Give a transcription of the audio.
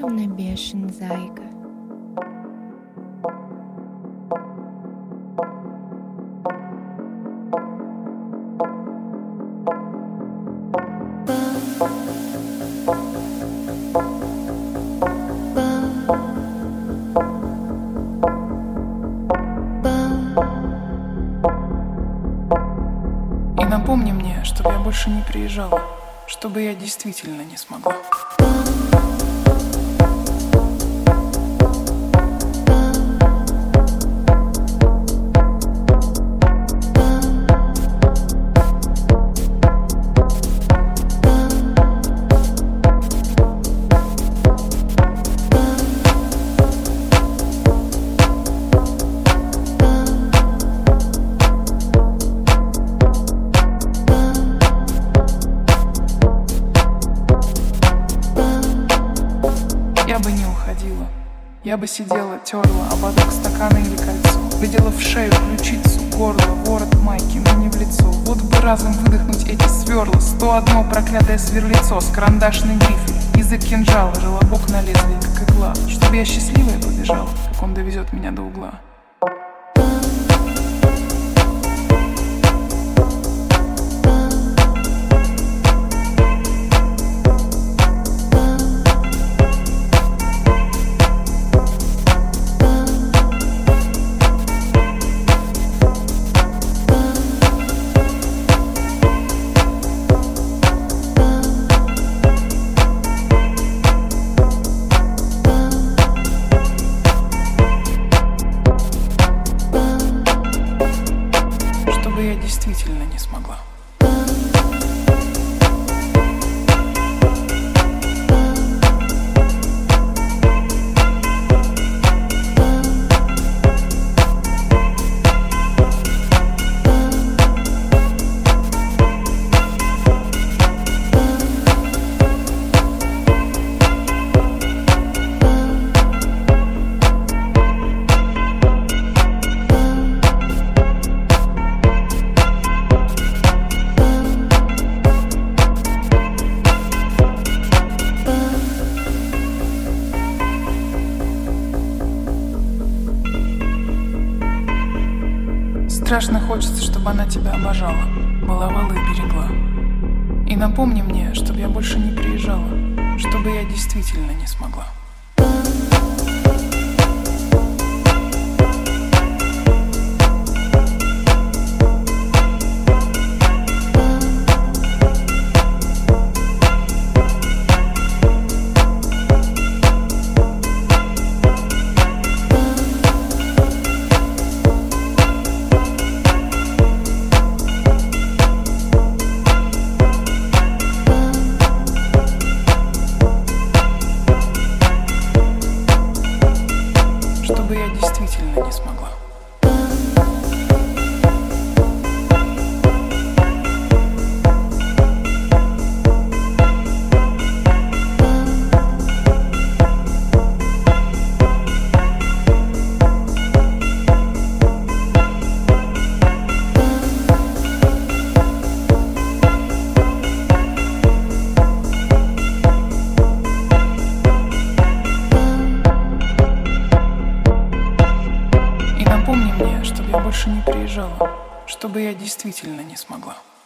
уравнобешен зайка. И напомни мне, чтобы я больше не приезжала, чтобы я действительно не смогла. Я бы не уходила, я бы сидела, терла ободок стакана или кольцо, глядела в шею, ключицу, горло, ворот майки, но не в лицо. Вот бы разом выдохнуть эти сверла, 101 проклятое сверлицо с карандашной грифель, язык кинжала, желобок на лезвие, как игла, чтобы я счастливая побежала, как он довезет меня до угла. Я действительно не смогла. Страшно хочется, чтобы она тебя обожала, баловала и берегла. И напомни мне, чтобы я больше не приезжала, чтобы я действительно не смогла. Чтобы я действительно не смогла. Напомни мне, чтобы я больше не приезжала, чтобы я действительно не смогла.